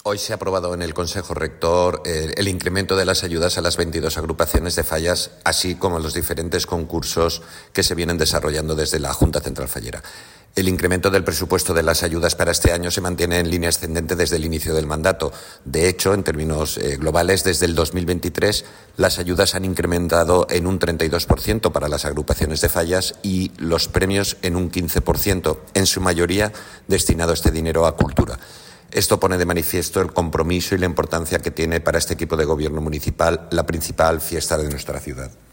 Hoy se ha aprobado en el Consejo Rector el incremento de las ayudas a las 22 agrupaciones de fallas, así como los diferentes concursos que se vienen desarrollando desde la Junta Central Fallera. El incremento del presupuesto de las ayudas para este año se mantiene en línea ascendente desde el inicio del mandato. De hecho, en términos globales, desde el 2023 las ayudas han incrementado en un 32% para las agrupaciones de fallas y los premios en un 15%, en su mayoría destinado este dinero a cultura. Esto pone de manifiesto el compromiso y la importancia que tiene para este equipo de gobierno municipal la principal fiesta de nuestra ciudad.